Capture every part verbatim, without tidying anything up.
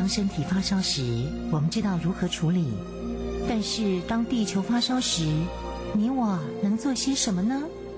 当身体发烧时，我们知道如何处理，但是当地球发烧时，你我能做些什么呢？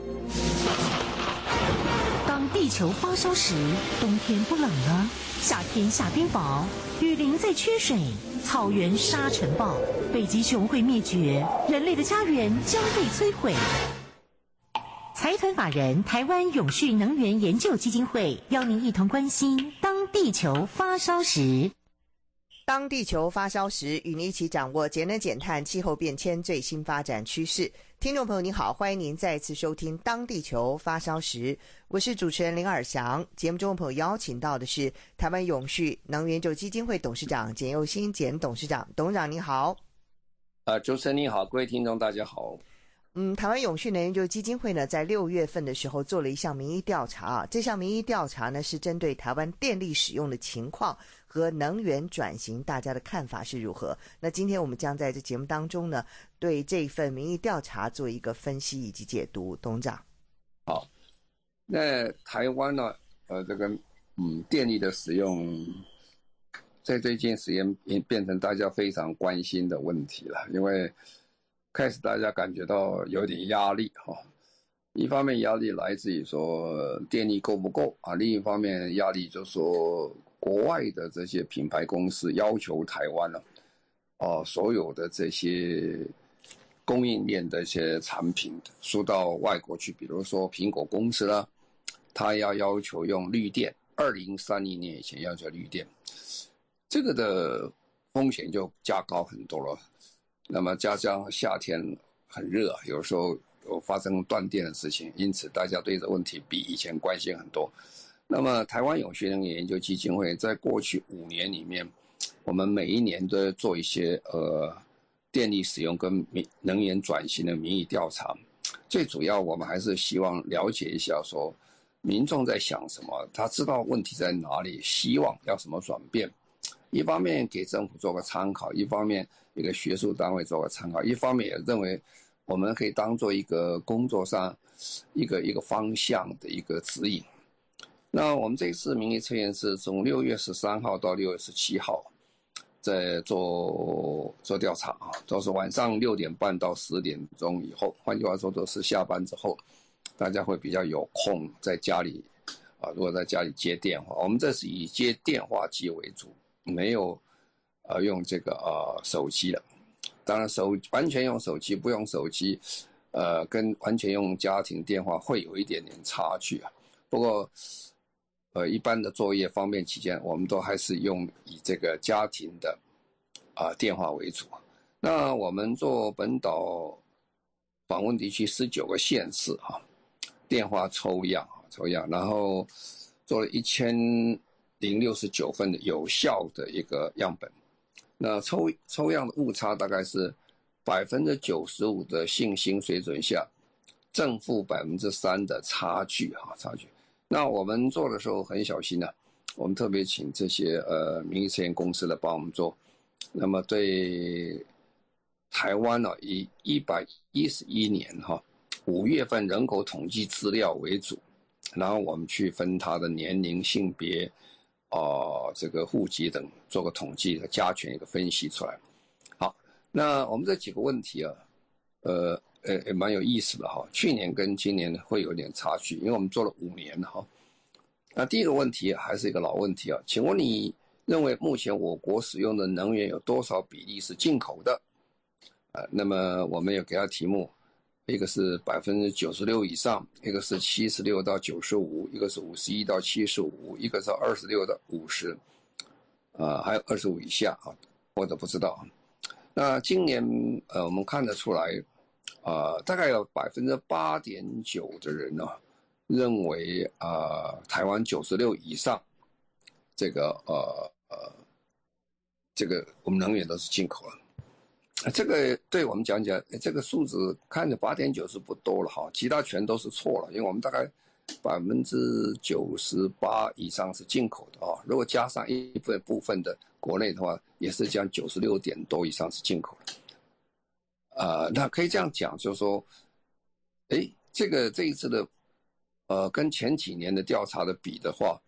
当地球发烧时，冬天不冷了，夏天下冰雹，雨林在缺水，草原沙尘暴，北极熊会灭绝，人类的家园将被摧毁。财团法人台湾永续能源研究基金会邀您一同关心当地球发烧时。 当地球发烧时，与您一起掌握节能减碳、气候变迁最新发展趋势。听众朋友您好，欢迎您再次收听当地球发烧时，我是主持人林尔翔。节目中的朋友邀请到的是台湾永续能源研究基金会董事长简佑新简董事长。董事长您好。 呃，主持人你好，各位听众大家好。 嗯，台湾永续能源研究基金会呢，在六月份的时候做了一项民意调查啊。这项民意调查呢，是针对台湾电力使用的情况和能源转型，大家的看法是如何？那今天我们将在这节目当中呢，对这份民意调查做一个分析以及解读。董事长， 好，那台湾呢，呃，这个嗯，电力的使用，在这件时间也变成大家非常关心的问题了，因为开始大家感觉到有点压力哈，一方面压力来自于说电力够不够啊，另一方面压力就是说国外的这些品牌公司要求台湾呢，啊，所有的这些供应链的一些产品输到外国去，比如说苹果公司呢，它要要求用绿电，二零三零年以前要求绿电，这个的风险就加高很多了。那么加上夏天很热，有时候有发生断电的事情，因此大家对这个问题比以前关心很多。那么台湾永续能源研究基金会在过去五年里面，我们每一年都做一些呃电力使用跟能源转型的民意调查。最主要我们还是希望了解一下说民众在想什么，他知道问题在哪里，希望要什么转变。一方面给政府做个参考，一方面一个学术单位做个参考，一方面也认为我们可以当做一个工作上一个一个方向的一个指引。那我们这次民意测验是从六月十三号到六月十七号在做做调查啊，都是晚上六点半到十点钟以后，换句话说都是下班之后，大家会比较有空在家里啊，如果在家里接电话，我们这是以接电话机为主。没有呃用这个呃手机了，当然手完全用手机不用手机，呃跟完全用家庭电话会有一点点差距啊。不过呃一般的作业方便起见，我们都还是用以这个家庭的啊、呃、电话为主。那我们做本岛访问地区十九个县市哈、啊，电话抽样抽样，然后做了一千零六十九份的有效的一个样本，那抽抽样的误差大概是百分之九十五的信心水准下，正负百分之三的差距哈差距。那我们做的时候很小心啊，我们特别请这些呃民意测验公司来帮我们做。那么对台湾呢、啊，以一百一十一年哈五月份人口统计资料为主，然后我们去分他的年龄、性别。哦、呃，这个户籍等做个统计和加权一个分析出来。好，那我们这几个问题啊，呃呃也蛮有意思的哈。去年跟今年会有点差距，因为我们做了五年了哈。那第一个问题还是一个老问题啊，请问你认为目前我国使用的能源有多少比例是进口的？呃，那么我们有给他题目。一个是百分之九十六以上，一个是七十六到九十五，一个是五十一到七十五，一个是二十六到五十，呃，还有二十五以下啊，或者不知道。那今年呃，我们看得出来，啊、呃，大概有百分之八点九的人呢、啊，认为啊、呃，台湾九十六以上，这个呃呃，这个我们能源都是进口了。这个对我们讲讲，这个数字看着八点九是不多了哈，其他全都是错了，因为我们大概百分之九十八以上是进口的啊，如果加上一部分部分的国内的话，也是讲九十六点多以上是进口的。呃，那可以这样讲，就是说，哎，这个这一次的呃跟前几年的调查的比的话，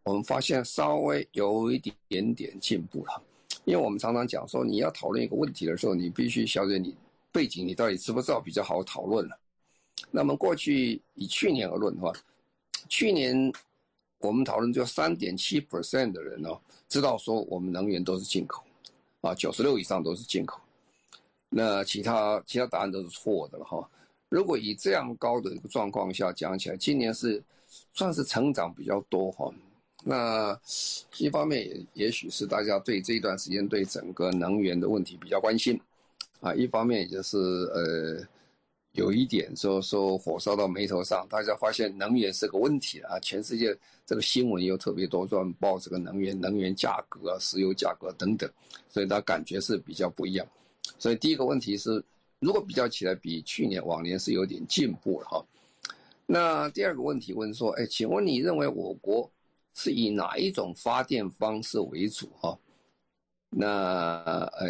我们发现稍微有一点点进步了。因为我们常常讲说，你要讨论一个问题的时候，你必须晓得你背景，你到底知不知道比较好讨论了。那么过去以去年而论的话，去年我们讨论就 百分之三点七 的人哦，知道说我们能源都是进口，啊 ,九十六 以上都是进口。那其他其他答案都是错的了哈。如果以这样高的一个状况下讲起来，今年是算是成长比较多哈。那一方面也也许是大家对这一段时间对整个能源的问题比较关心啊，一方面也就是呃有一点说说火烧到眉头上，大家发现能源是个问题啊，全世界这个新闻又特别多专报这个能源能源价格啊、石油价格等等，所以大家感觉是比较不一样。所以第一个问题是，如果比较起来，比去年往年是有点进步了哈。那第二个问题问说，哎，请问你认为我国是以哪一种发电方式为主哈？那呃，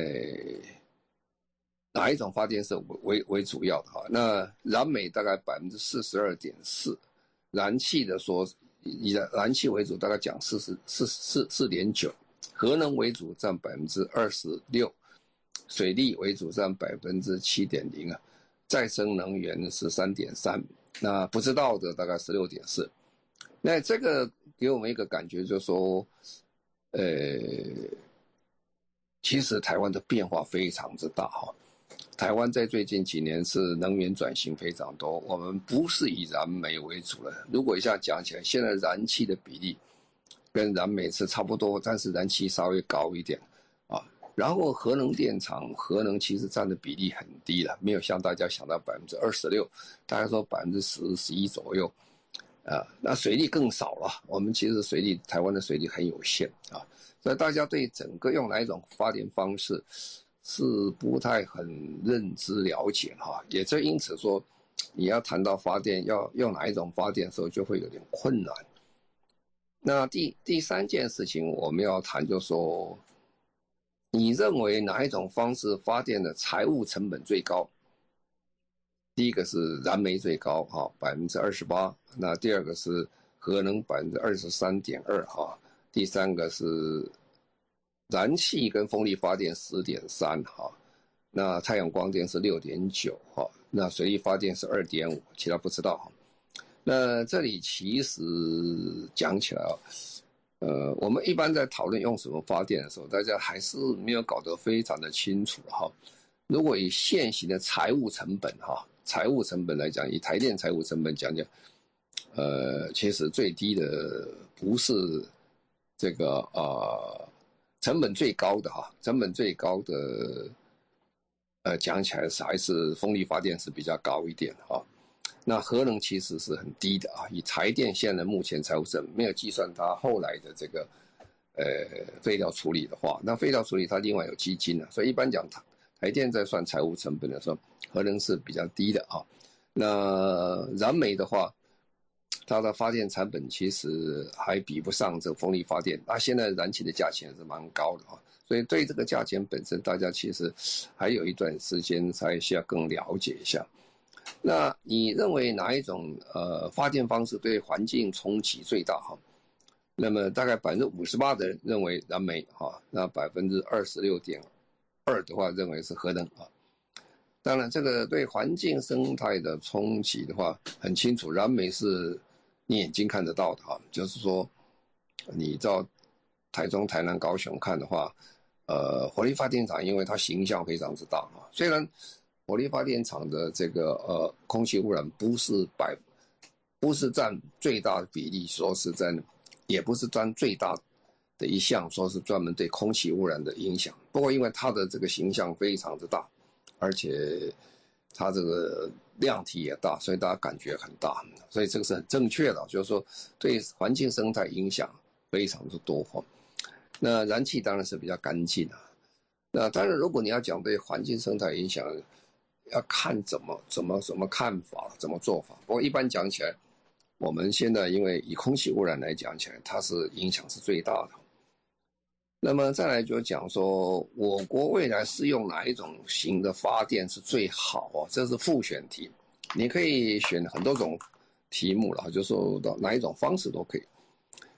哪一种发电是为为主要的哈？那燃煤大概百分之四十二点四，燃气的说以燃气为主，大概讲四十四四四点九，核能为主占百分之二十六，水力为主占百分之七点零啊，再生能源是三点三，那不知道的大概十六点四。那这个给我们一个感觉，就是说，呃，其实台湾的变化非常之大哈。台湾在最近几年是能源转型非常多，我们不是以燃煤为主了。如果一下讲起来，现在燃气的比例跟燃煤是差不多，但是燃气稍微高一点啊。然后核能电厂，核能其实占的比例很低了，没有像大家想到百分之二十六，大概说百分之十十一左右。啊，那水力更少了。我们其实水力，台湾的水力很有限啊，所以大家对整个用哪一种发电方式是不太很认知了解哈。也就因此说，你要谈到发电要用哪一种发电的时候，就会有点困难。那第第三件事情我们要谈，就是说，你认为哪一种方式发电的财务成本最高？第一个是燃煤最高哈，百分之二十八。那第二个是核能百分之二十三点二哈，第三个是燃气跟风力发电十点三哈，那太阳光电是六点九哈，那水力发电是二点五，其他不知道哈。那这里其实讲起来啊，呃，我们一般在讨论用什么发电的时候，大家还是没有搞得非常的清楚哈。如果以现行的财务成本哈。财务成本来讲，以台电财务成本讲讲，呃，其实最低的不是这个呃成本最高的哈，成本最高的呃讲起来是还是风力发电是比较高一点哈。那核能其实是很低的啊，以台电现在目前财务成本没有计算它后来的这个呃废料处理的话，那废料处理它另外有基金啊，所以一般讲台电在算财务成本的时候，核能是比较低的啊。那燃煤的话，它的发电成本其实还比不上这个风力发电。那、啊、现在燃气的价钱是蛮高的啊，所以对这个价钱本身，大家其实还有一段时间才需要更了解一下。那你认为哪一种呃发电方式对环境冲击最大哈？那么大概百分之五十八的人认为燃煤哈，那百分之二十六点二的话认为是核能啊。当然，这个对环境生态的冲击的话，很清楚，燃煤是你眼睛看得到的哈，就是说，你到台中、台南、高雄看的话，呃，火力发电厂因为它形象非常之大啊，虽然火力发电厂的这个呃空气污染不是百，不是占最大的比例，说是在，也不是占最大的一项，说是专门对空气污染的影响。不过因为它的这个形象非常之大。而且它这个量体也大，所以大家感觉很大，所以这个是很正确的，就是说对环境生态影响非常之多。那燃气当然是比较干净啊。那当然，如果你要讲对环境生态影响，要看怎么怎么怎么看法，怎么做法。不过一般讲起来，我们现在因为以空气污染来讲起来，它是影响是最大的。那么再来就讲说，我国未来是用哪一种型的发电是最好啊？这是复选题，你可以选很多种题目了，就说到哪一种方式都可以。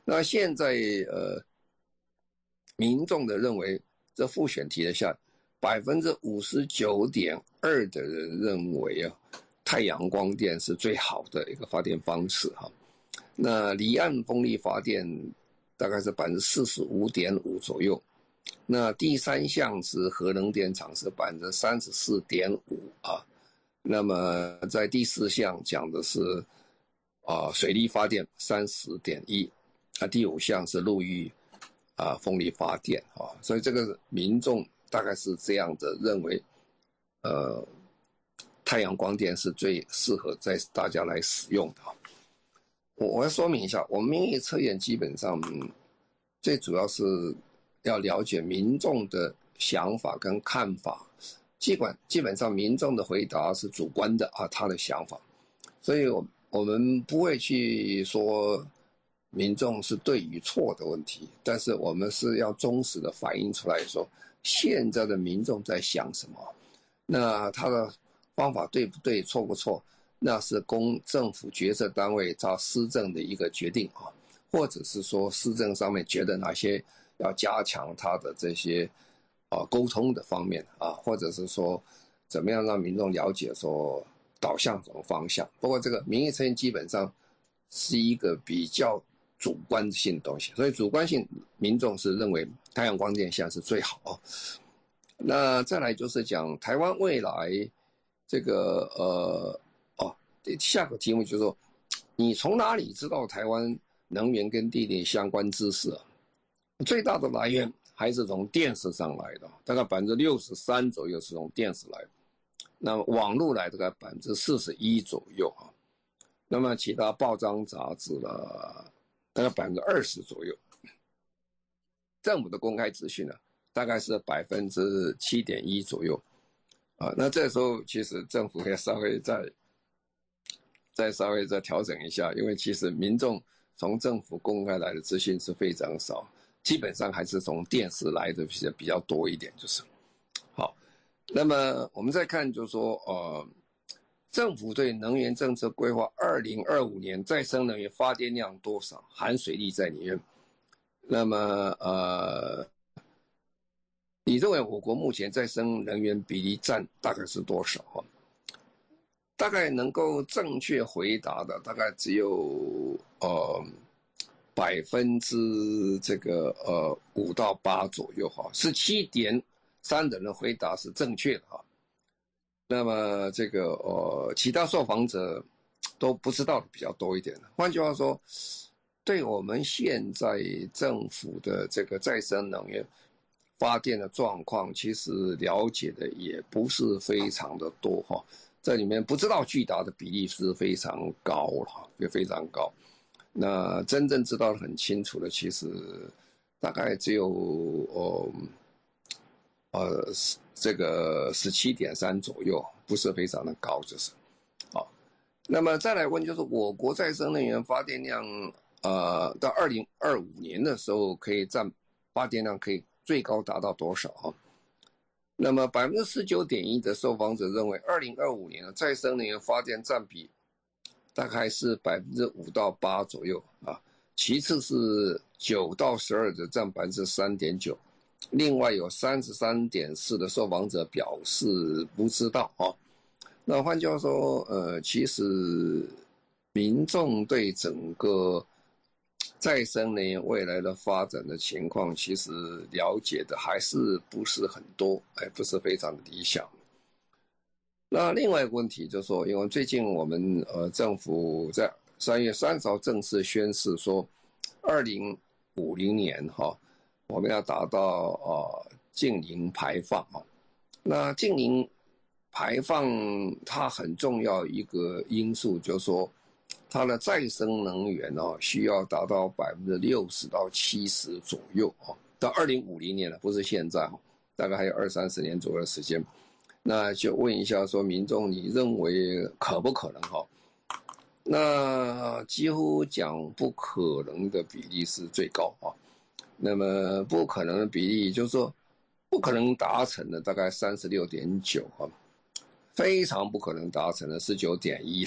那现在呃，民众的认为这复选提了下，百分之五十九点二的人认为啊，太阳光电是最好的一个发电方式哈。那离岸风力发电大概是百分之四十五点五左右。那第三项是核能电厂是百分之三十四点五啊。那么在第四项讲的是啊水力发电三十点一，啊第五项是陆域啊风力发电啊，所以这个民众大概是这样的认为，呃，太阳光电是最适合在大家来使用的。我我要说明一下，我们民意测验基本上、嗯、最主要是要了解民众的想法跟看法。基本基本上民众的回答是主观的啊，他的想法，所以我我们不会去说民众是对与错的问题，但是我们是要忠实的反映出来说现在的民众在想什么，那他的方法对不对错不错，那是公政府决策单位他施政的一个决定啊，或者是说施政上面觉得哪些要加强他的这些啊，沟通的方面啊，或者是说怎么样让民众了解说导向什么方向。不过这个民意测验基本上是一个比较主观性的东西，所以主观性民众是认为太阳光电现在是最好、哦。那再来就是讲台湾未来这个呃哦，下个题目就是说，你从哪里知道台湾能源跟地理相关知识啊？最大的来源还是从电视上来的，大概百分之六十三左右是从电视来的，那么网络来大概百分之四十一左右啊，那么其他报章杂志呢，大概百分之二十左右，政府的公开资讯呢，大概是百分之七点一左右啊。那这时候其实政府要稍微再再稍微再调整一下，因为其实民众从政府公开来的资讯是非常少。基本上还是从电视来的比较多一点，就是好。那么我们再看，就是说，呃，政府对能源政策规划，二零二五年再生能源发电量多少，含水力在里面。那么，呃，你认为我国目前再生能源比例占大概是多少？哈，大概能够正确回答的，大概只有呃。百分之这个呃五到八左右哈，是七点三的人回答是正确的哈。那么这个呃其他受访者都不知道的比较多一点。换句话说，对我们现在政府的这个再生能源发电的状况，其实了解的也不是非常的多哈。这里面不知道巨大的比例是非常高了，也非常高。那真正知道的很清楚的，其实大概只有呃呃这个十七点三左右，不是非常的高，就是好。那么再来问，就是我国再生能源发电量，呃，到二零二五年的时候，可以占发电量可以最高达到多少啊？那么百分之十九点一的受访者认为，二零二五年的再生能源发电占比大概是百分之五到八左右啊，其次是九到十二的占百分之三点九，另外有三十三点四的受访者表示不知道啊。那换句话说，呃，其实民众对整个再生能源未来的发展的情况，其实了解的还是不是很多，哎，不是非常的理想。那另外一个问题就是说，因为最近我们呃政府在三月三十号正式宣示说，二零五零年哈，我们要达到呃净零排放啊。那净零排放它很重要一个因素就是说，它的再生能源哦需要达到百分之六十到七十左右啊，到二零五零年了，不是现在，大概还有二三十年左右的时间。那就问一下说，民众你认为可不可能哈？那几乎讲不可能的比例是最高啊。那么不可能的比例就是说不可能达成的大概三十六点九啊，非常不可能达成的十九点一啊，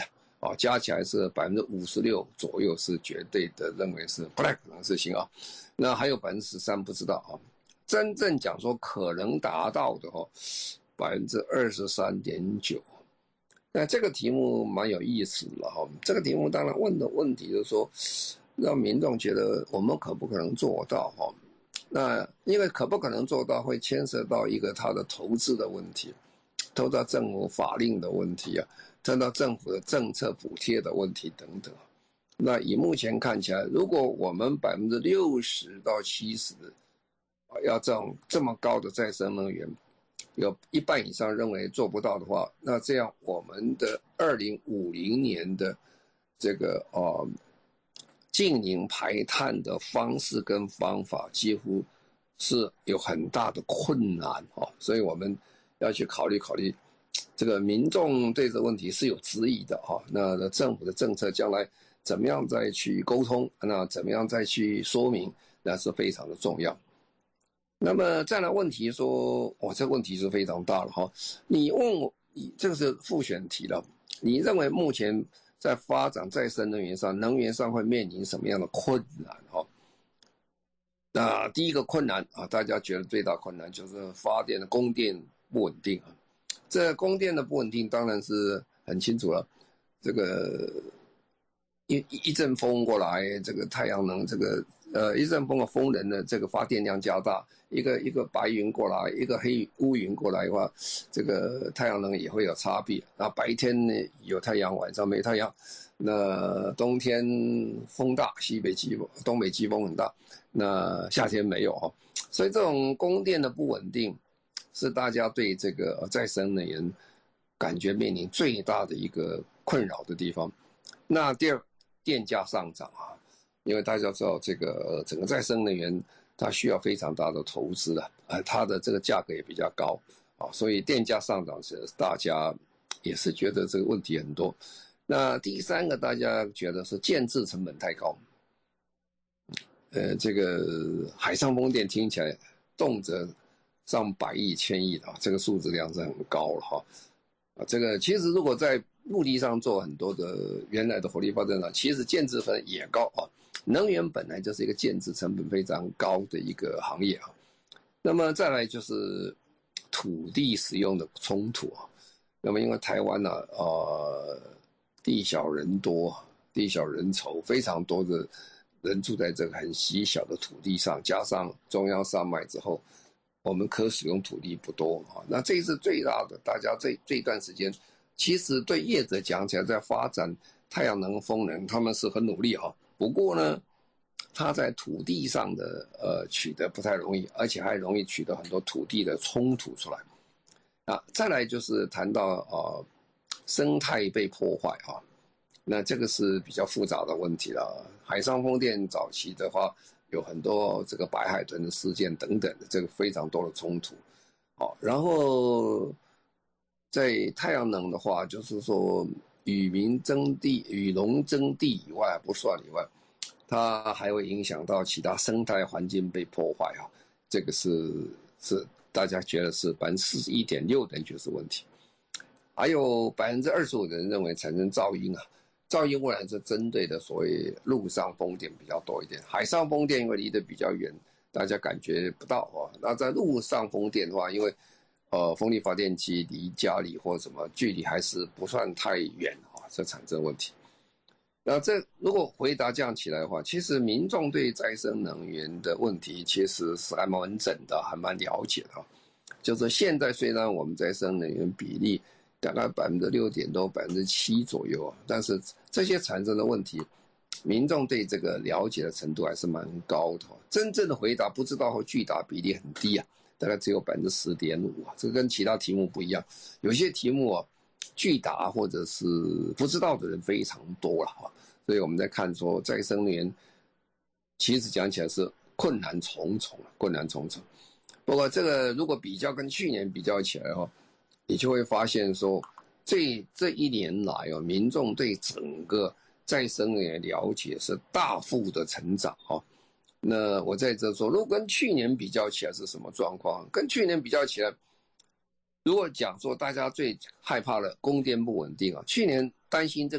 啊，加起来是百分之五十六左右是绝对的认为是不太可能的事情啊。那还有百分之十三不知道啊。真正讲说可能达到的哦，百分之二十三点九。那这个题目蛮有意思的哈。这个题目当然问的问题就是说，让民众觉得我们可不可能做到哈？那因为可不可能做到，会牵涉到一个它的投资的问题，投到政府法令的问题啊，投到政府的政策补贴的问题等等。那以目前看起来，如果我们百分之六十到七十要这种这么高的再生能源，有一半以上认为做不到的话，那这样我们的二零五零年的这个呃净零排碳的方式跟方法几乎是有很大的困难哦，所以我们要去考虑考虑，这个民众对这个问题是有质疑的哈。那政府的政策将来怎么样再去沟通，那怎么样再去说明，那是非常的重要。那么再来问题说，哦，这个问题是非常大了哈。你问我，你这个是复选题了。你认为目前在发展再生能源上，能源上会面临什么样的困难哈？那第一个困难啊，大家觉得最大困难就是发电的供电不稳定啊。这供电的不稳定当然是很清楚了，这个一一阵风过来，这个太阳能这个。呃，一阵风的风能的这个发电量加大，一个一个白云过来，一个黑乌云过来的话，这个太阳能也会有差别。那白天呢有太阳，晚上没太阳。那冬天风大，西北季风、东北季风很大，那夏天没有哈。所以这种供电的不稳定，是大家对这个再生能源感觉面临最大的一个困扰的地方。那第二，电价上涨啊。因为大家知道这个整个再生能源它需要非常大的投资的，呃，它的这个价格也比较高啊，所以电价上涨是大家也是觉得这个问题很多。那第三个大家觉得是建制成本太高，呃，这个海上风电听起来动辄上百亿、千亿的啊，这个数字量是很高了哈。啊，这个其实如果在陆地上做很多的原来的火力发电厂，其实建制成本也高啊。能源本来就是一个建制成本非常高的一个行业啊。那么再来就是土地使用的冲突啊。那么因为台湾呢、啊，呃，地小人多，地小人稠，非常多的人住在这个很稀小的土地上，加上中央山脉之后，我们可使用土地不多啊。那这一次最大的，大家这这一段时间，其实对业者讲起来，在发展太阳能、风能，他们是很努力啊。不过呢，它在土地上的呃取得不太容易，而且还容易取得很多土地的冲突出来。啊，再来就是谈到呃生态被破坏啊，那这个是比较复杂的问题了。海上风电早期的话，有很多这个白海豚的事件等等的，这个非常多的冲突。好，然后在太阳能的话，就是说与民争地、与农争地以外不算以外，它还会影响到其他生态环境被破坏啊。这个是是大家觉得是百分之四十一点六的人觉得是问题，还有百分之二十五的人认为产生噪音啊。噪音污染是针对的所谓陆上风电比较多一点，海上风电因为离得比较远，大家感觉不到啊。那在陆上风电的话，因为呃，风力发电机离家里或什么距离还是不算太远啊，这产生问题。那这如果回答这样起来的话，其实民众对再生能源的问题其实是还蛮完整的，还蛮了解的。就是现在虽然我们再生能源比例大概百分之六点多、百分之七左右啊，但是这些产生的问题，民众对这个了解的程度还是蛮高的。真正的回答不知道或巨大比例很低啊。大概只有百分之十点五啊，这个跟其他题目不一样。有些题目啊，拒答或者是不知道的人非常多了哈。所以我们在看说再生能源，其实讲起来是困难重重啊，困难重重。不过这个如果比较跟去年比较起来哈，你就会发现说，这这一年来啊，民众对整个再生能源了解是大幅的成长哈。那我在这说，如果跟去年比较起来是什么状况？跟去年比较起来，如果讲说大家最害怕的供电不稳定啊，去年担心这个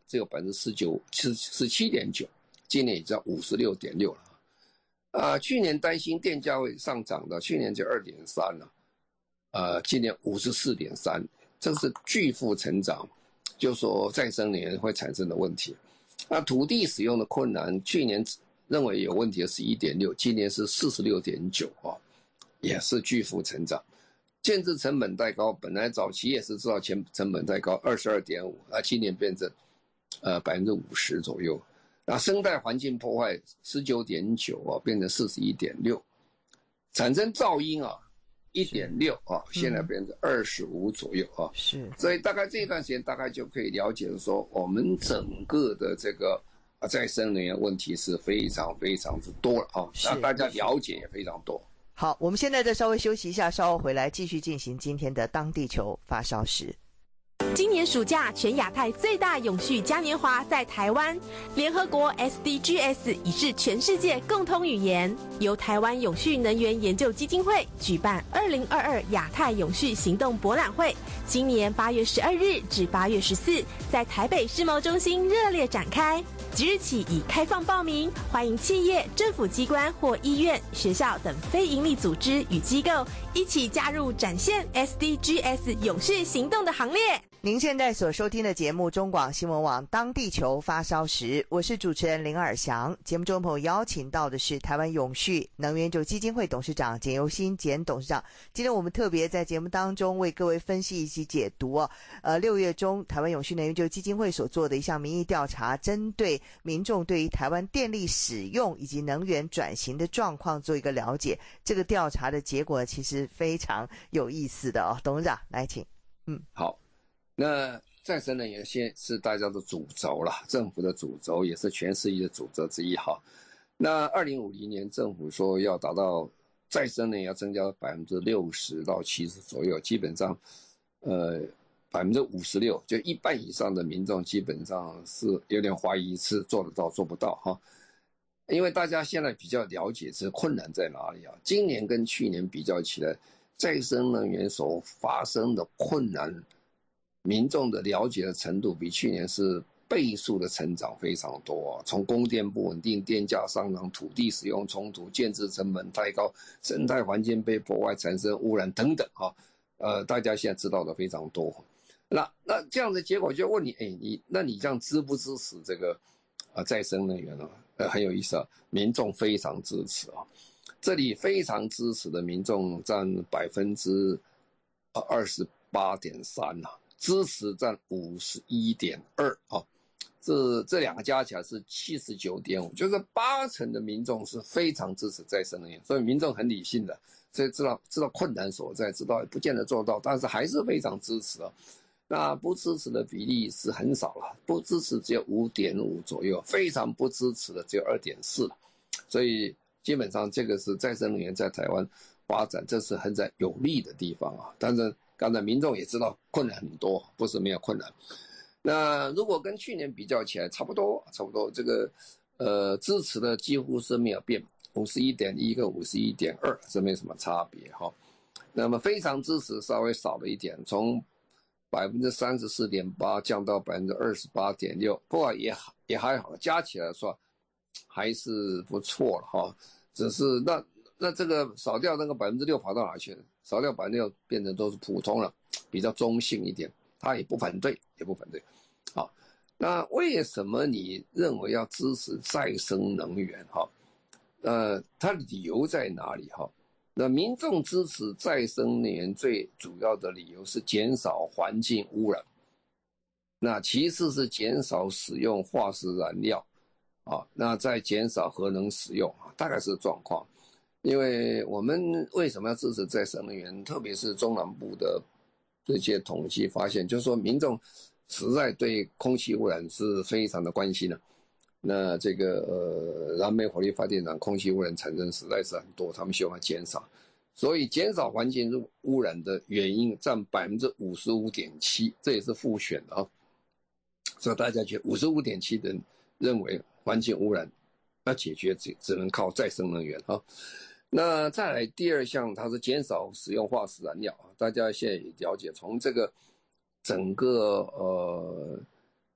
只有百分之十九十十七点九，今年已经五十六点六了。啊、呃，去年担心电价会上涨的，去年就二点三了，呃，今年五十四点三，这是巨幅成长，就说再生能源会产生的问题。那土地使用的困难，去年认为有问题的是一点六，今年是四十六点九啊，也是巨幅成长。建制成本太高，本来早期也是知道前成本太高，二十二点五，那今年变成呃百分之五十左右。那生态环境破坏十九点九啊，变成四十一点六，产生噪音啊一点六啊，现在变成二十五左右啊。 是， 所以大概这段时间大概就可以了解说，我们整个的这个啊再生能源问题是非常非常之多了啊，那大家了解也非常多。 好，我们现在再稍微休息一下，稍后回来继续进行今天的当地球发烧时。 今年暑假，全亚太最大永续嘉年华在台湾，联合国 S D Gs 已是全世界共通语言。由台湾永续能源研究基金会举办二零二二亚太永续行动博览会，今年八月十二日至八月十四，在台北世贸中心热烈展开。即日起已开放报名，欢迎企业、政府机关或医院、学校等非营利组织与机构一起加入展现 S D Gs 永续行动的行列。 您现在所收听的节目中广新闻网当地球发烧时，我是主持人林尔翔。节目中朋友邀请到的是台湾永续能源基金会董事长简尤新简董事长。今天我们特别在节目当中为各位分析以及解读哦，呃，六月中台湾永续能源基金会所做的一项民意调查，针对民众对于台湾电力使用以及能源转型的状况做一个了解。这个调查的结果其实非常有意思的哦，董事长来请。嗯， 好。那再生能源现是大家的主轴了，政府的主轴也是全世界的主轴之一哈。那二零五零年政府说要达到再生能源要增加百分之六十到七十左右，基本上，呃，百分之五十六，就一半以上的民众基本上是有点怀疑是做得到做不到哈。因为大家现在比较了解这困难在哪里啊？今年跟去年比较起来，再生能源所发生的困难。民众的了解的程度比去年是倍数的成长非常多、啊、从供电不稳定、电价上涨、土地使用冲突、建制成本太高、生态环境被破坏、产生污染等等啊，呃，大家现在知道的非常多。那那这样的结果就问你，哎，你那你这样支不支持这个啊再生能源呢？呃，很有意思啊，民众非常支持啊，这里非常支持的民众占百分之二十八点三呐。支持占五十一点二啊，这这两个加起来是七十九点五，就是八成的民众是非常支持再生能源，所以民众很理性的，所以知道知道困难所在，知道不见得做到，但是还是非常支持啊。那不支持的比例是很少了，不支持只有五点五左右，非常不支持的只有二点四，所以基本上这个是再生能源在台湾发展，这是很在有利的地方啊，但是。刚才民众也知道困难很多，不是没有困难。那如果跟去年比较起来，差不多，差不多这个呃支持的几乎是没有变，五十一点一跟五十一点二是没什么差别哈。那么非常支持稍微少了一点，从百分之三十四点八降到百分之二十八点六，不过也也还好，加起来说还是不错了哈。只是那那这个少掉那个百分之六跑到哪去了？少掉百分之六变成都是普通了，比较中性一点，他也不反对，也不反对。好，那为什么你认为要支持再生能源？哈，呃，它的理由在哪里？哈，那民众支持再生能源最主要的理由是减少环境污染，那其次是减少使用化石燃料，啊，那再减少核能使用，大概是状况。因为我们为什么要支持再生能源？特别是中南部的这些统计发现，就是说民众实在对空气污染是非常的关心的、啊。那这个呃燃煤火力发电厂空气污染产生实在是很多，他们希望减少，所以减少环境污染的原因占百分之五十五点七，这也是复选的啊。所以大家觉得五十五点七的人认为环境污染要解决只只能靠再生能源啊。那再来第二项，它是减少使用化石燃料啊。大家现在也了解，从这个整个呃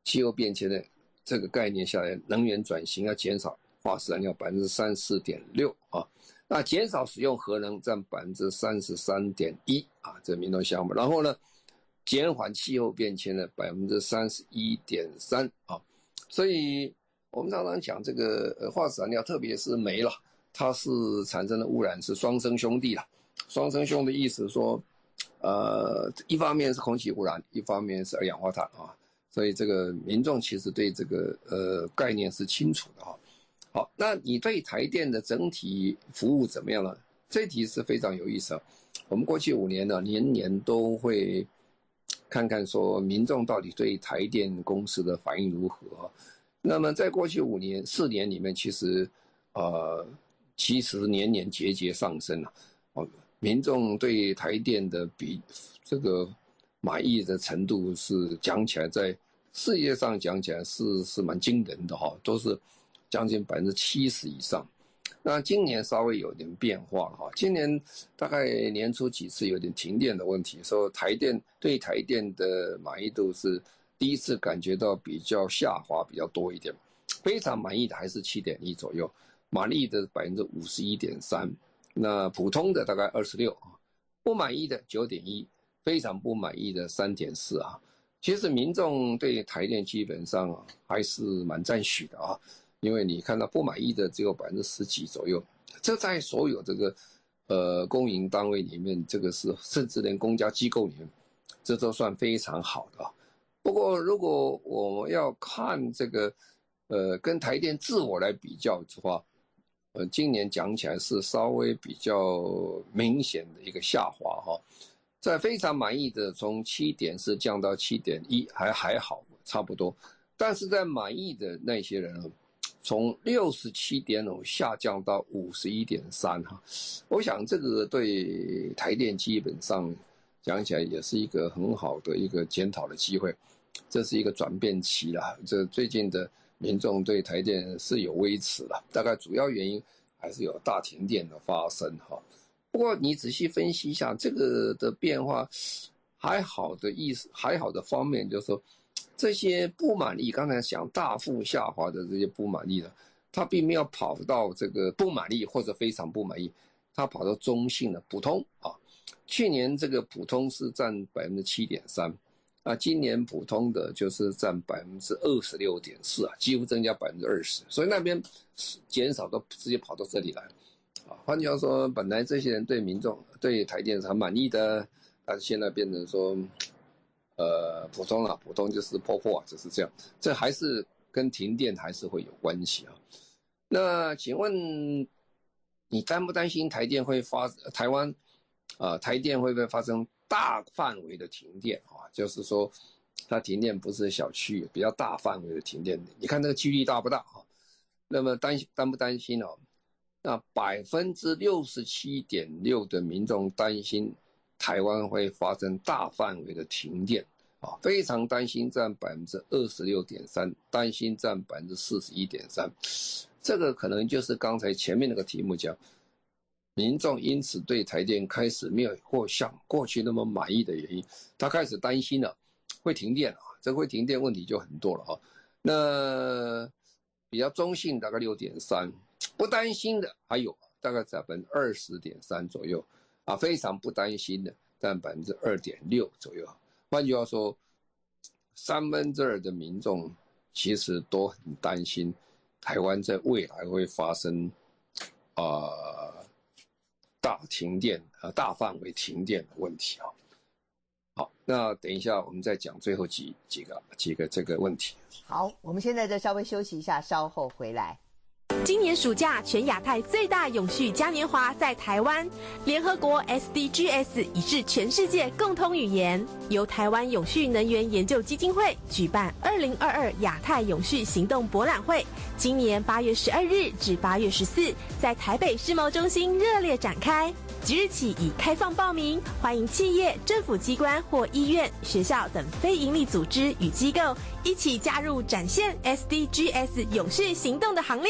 气候变迁的这个概念下来，能源转型要减少化石燃料百分之三十四点六啊，那减少使用核能占百分之三十三点一啊，这民众项目。然后呢，减缓气候变迁的百分之三十一点三啊，所以我们常常讲这个呃化石燃料，特别是煤了，它是产生的污染是双生兄弟了。双生兄的意思说，呃，一方面是空气污染，一方面是二氧化碳啊。所以这个民众其实对这个呃概念是清楚的哈。好，那你对台电的整体服务怎么样呢？这一题是非常有意思啊。我们过去五年呢，年年都会看看说民众到底对台电公司的反应如何啊。那么在过去五年、四年里面，其实呃其实年年节节上升了。哦，民众对台电的比这个满意的程度是讲起来，在世界上讲起来是是蛮惊人的哈，都是将近百分之七十以上。那今年稍微有点变化了哈，今年大概年初几次有点停电的问题，说台电对台电的满意度是第一次感觉到比较下滑比较多一点，非常满意的还是 七点一 左右，满意的 百分之五十一点三， 那普通的大概二十六，不满意的 九点一， 非常不满意的 三点四 啊。其实民众对台电基本上啊还是蛮赞许的啊，因为你看到不满意的只有百分之十几左右，这在所有这个呃公营单位里面，这个是甚至连公家机构里面，这都算非常好的啊。不过如果我们要看这个呃跟台电自我来比较的话，呃今年讲起来是稍微比较明显的一个下滑哈。在非常满意的从 七点四 降到 七点一， 还还好差不多，但是在满意的那些人呢，从 六十七点五 下降到 五十一点三 哈。我想这个对台电基本上讲起来也是一个很好的一个检讨的机会，这是一个转变期啦。这最近的民众对台电是有微词了，大概主要原因还是有大停电的发生哈。不过你仔细分析一下这个的变化，还好的意思，还好的方面就是说，这些不满意，刚才讲大幅下滑的这些不满意的，他并没有跑到这个不满意或者非常不满意，他跑到中性的普通啊。去年这个普通是占 百分之七点三， 啊，今年普通的就是占 百分之二十六点四 啊，几乎增加 百分之二十， 所以那边减少都直接跑到这里来。啊，换句话说，本来这些人对民众对台电是很满意的，但是现在变成说，呃，普通了，普通就是破破啊，就是这样。这还是跟停电还是会有关系啊。那请问你担不担心台电会发台湾啊、呃，台电会不会发生大范围的停电啊？就是说，它停电不是小区，比较大范围的停电，你看那个几率大不大啊？那么担担不担心哦？那 百分之六十七点六 的民众担心台湾会发生大范围的停电啊，非常担心占 百分之二十六点三， 担心占 百分之四十一点三。 这个可能就是刚才前面那个题目讲，民众因此对台电开始没有或像过去那么满意的原因，他开始担心了会停电啊，这个会停电问题就很多了啊。那比较中性大概 六点三，不担心的还有大概在 百分之二十点三 左右啊，非常不担心的占 百分之二点六 左右。换句话说，三分之二的民众其实都很担心台湾在未来会发生啊、呃、大停电啊、呃、大范围停电的问题啊。好，那等一下我们再讲最后几几个几个这个问题。 好，我们现在就稍微休息一下，稍后回来。 今年暑假，全亚太最大永续嘉年华在台湾，联合国 S D G S 已是全世界共通语言。由台湾永续能源研究基金会举办二零二二亚太永续行动博览会，今年八月十二日至八月十四，在台北世贸中心热烈展开。即日起已开放报名，欢迎企业、政府机关或医院、学校等非营利组织与机构一起加入展现 S D G S 永续行动的行列。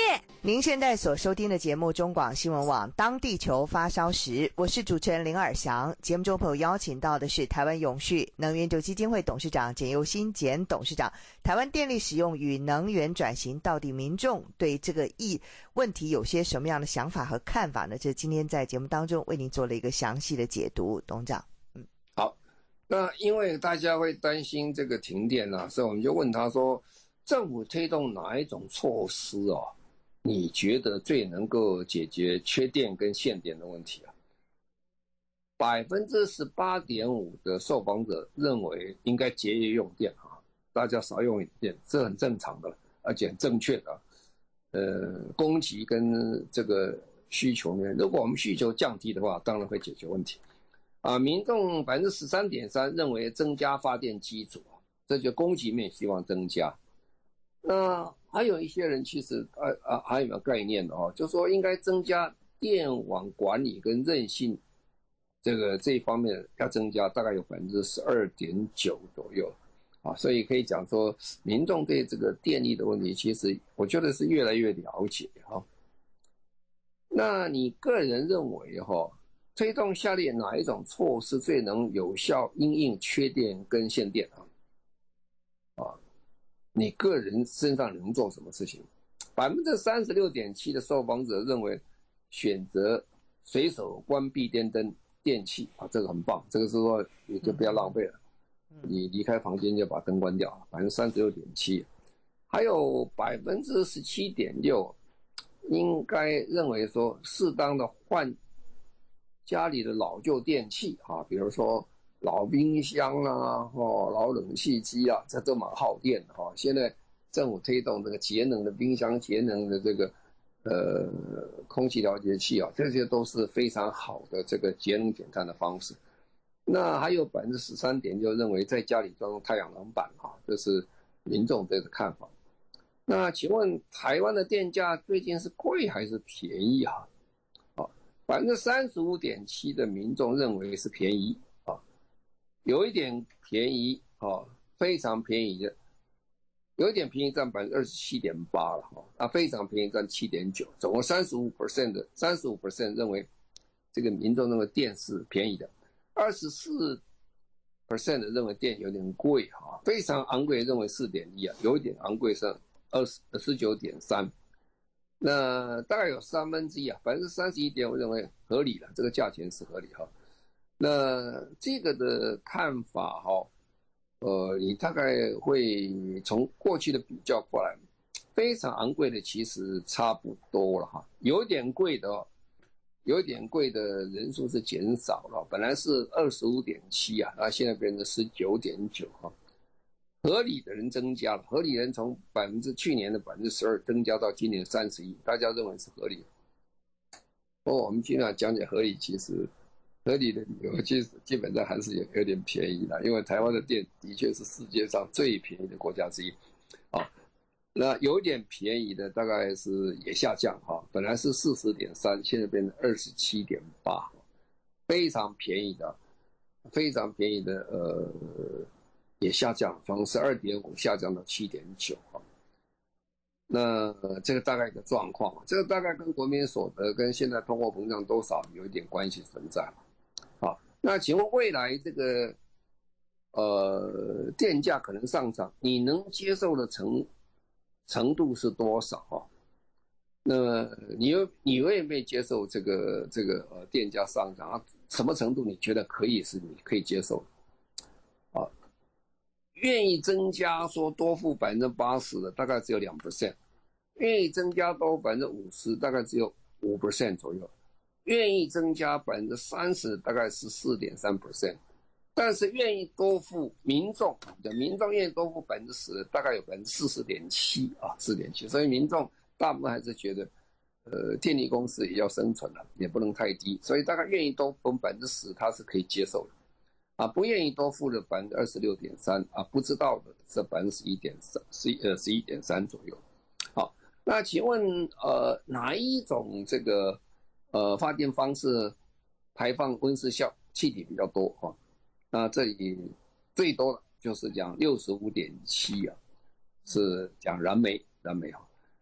您现在所收听的节目中广新闻网当地球发烧时，我是主持人林尔翔。节目中朋友邀请到的是台湾永续能源就基金会董事长简又新简董事长。台湾电力使用与能源转型，到底民众对这个议问题有些什么样的想法和看法呢？这今天在节目当中为您做了一个详细的解读。董事长， 嗯，好。那因为大家会担心这个停电啊，所以我们就问他说，政府推动哪一种措施哦？你觉得最能够解决缺电跟限电的问题啊？百分之十八点五的受访者认为应该节约用电啊，大家少用一点，这很正常的，而且很正确的。呃，供给跟这个需求面，如果我们需求降低的话，当然会解决问题。啊，民众百分之十三点三认为增加发电机组，这就供给面希望增加。那还有一些人其实呃呃还有没有概念的哦，就说应该增加电网管理跟韧性，这个这一方面要增加，大概有百分之十二点九左右啊，所以可以讲说，民众对这个电力的问题，其实我觉得是越来越了解哈、啊。那你个人认为哈，推动下列哪一种措施最能有效因应缺电跟限电啊？啊？你个人身上能做什么事情？百分之三十六点七的受访者认为选择随手关闭电灯电器啊，这个很棒。这个是说你就不要浪费了，你离开房间就把灯关掉，百分之三十六点七。还有百分之十七点六应该认为说适当的换家里的老旧电器啊，比如说老冰箱啦、哦，老冷气机啊，这都蛮耗电的哈、哦。现在政府推动这个节能的冰箱、节能的这个呃空气调节器啊，这些都是非常好的这个节能减碳的方式。那还有百分之十三点就认为在家里装太阳能板啊，这是民众这个看法。那请问台湾的电价最近是贵还是便宜啊？啊，百分之三十五点七的民众认为是便宜。有一点便宜啊，非常便宜的，有一点便宜占百分之二十七点八了哈，啊，非常便宜占七点九，总共三十五 percent 的三十五 percent 认为这个民众认为电是便宜的，二十四 percent 的认为电有点贵哈，非常昂贵认为四点一啊，有一点昂贵是二十十九点三，那大概有三分之一啊，百分之三十一点我认为合理了，这个价钱是合理哈。那这个的看法哈，呃，你大概会从过去的比较过来，非常昂贵的其实差不多了哈，有点贵的，有点贵的人数是减少了，本来是二十五点七啊，那现在变成十九点九哈，合理的人增加了，合理人从百分之去年的百分之十二增加到今年三十一，大家认为是合理的。不过我们经常讲解合理，其实。合理的理由其实基本上还是有有点便宜的，因为台湾的电的确是世界上最便宜的国家之一，啊，那有点便宜的大概是也下降哈，本来是四十点三，现在变成二十七点八，非常便宜的，非常便宜的呃也下降，从十二点五下降到七点九哈。那、呃、这个大概一个状况，这个大概跟国民所得跟现在通货膨胀多少有一点关系存在。好，那请问未来这个呃电价可能上涨，你能接受的程程度是多少啊？那么你有你愿不愿意接受这个这个呃电价上涨啊？什么程度你觉得可以是你可以接受的？啊，愿意增加说多付百分之八十的大概只有两 percent， 愿意增加多百分之五十大概只有五 percent 左右。愿意增加百分之三十，大概是四点三 percent， 但是愿意多付民众的民众愿意多付百分之十，大概有百分之四十点七啊，四点七。所以民众大部分还是觉得，呃，电力公司也要生存了，也不能太低，所以大概愿意多付百分之十，他是可以接受的，啊，不愿意多付的百分之二十六点三啊，不知道的是百分之十一点三，十呃十一点三左右。好，那请问呃哪一种这个？呃，发电方式排放温室效气体比较多哈、啊，那这里最多的就是讲 六十五点七 啊，是讲燃煤，燃煤哈。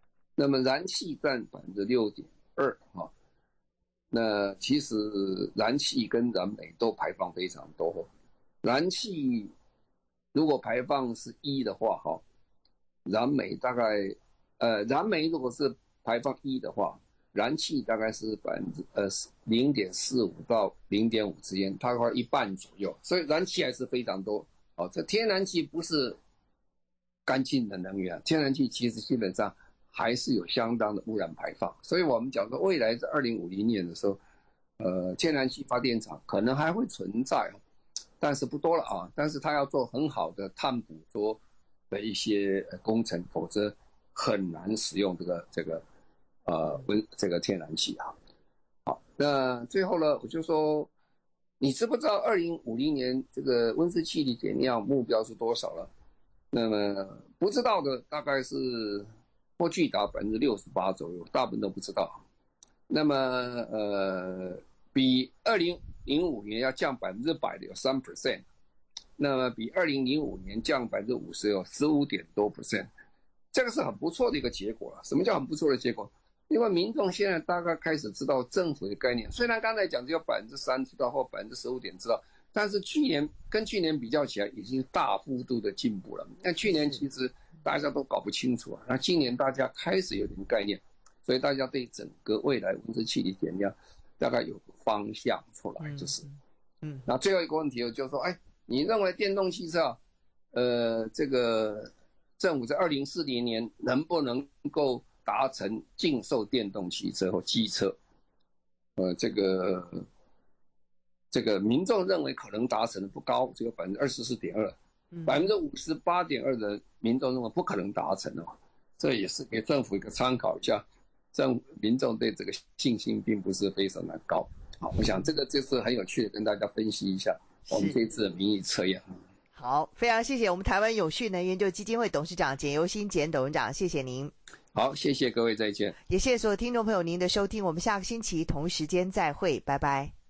那么燃气占百分之六点二啊。那其实燃气跟燃煤都排放非常多，燃气如果排放是一的话，哈，燃煤大概，呃，燃煤如果是排放一的话，燃气大概是百分之呃零点四五到零点五之间，大概一半左右，所以燃气还是非常多。哦，这天然气不是干净的能源，天然气其实基本上还是有相当的污染排放，所以我们讲说未来在二零五零年的时候，呃，天然气发电厂可能还会存在，但是不多了啊。但是它要做很好的碳捕捉的一些工程，否则很难使用这个这个呃温这个天然气啊。好，那最后呢，我就说，你知不知道二零五零年这个温室气体减量目标是多少了？那么不知道的大概是过去达百分之六十八左右，大部分都不知道。那么呃，比二零零五年要降百分之百的有三 percent， 那么比二零零五年降百分之五十有十五点多 percent， 这个是很不错的一个结果了。什么叫很不错的结果？因为民众现在大概开始知道政府的概念，虽然刚才讲只有百分之三知道或百分之十五点知道，但是去年跟去年比较起来，已经大幅度的进步了。那去年其实大家都搞不清楚啊，那今年大家开始有点概念，所以大家对整个未来温室气体减量大概有个方向出来，就是，嗯，那最后一个问题就是说，哎，你认为电动汽车，呃，这个政府在二零四零年能不能够达成禁售电动汽车或机车？呃，这个这个民众认为可能达成的不高，只有百分之二十四点二，百分之五十八点二的民众认为不可能达成哦。这也是给政府一个参考一下，政民众对这个信心并不是非常的高。好，我想这个就是很有趣的，跟大家分析一下我们这次的民意测验。 好，非常谢谢我们台湾永续能源研究基金会董事长简尤欣简董事长，谢谢您。 好，谢谢各位，再见。 也谢谢所有听众朋友您的收听，我们下个星期同时间再会，拜拜。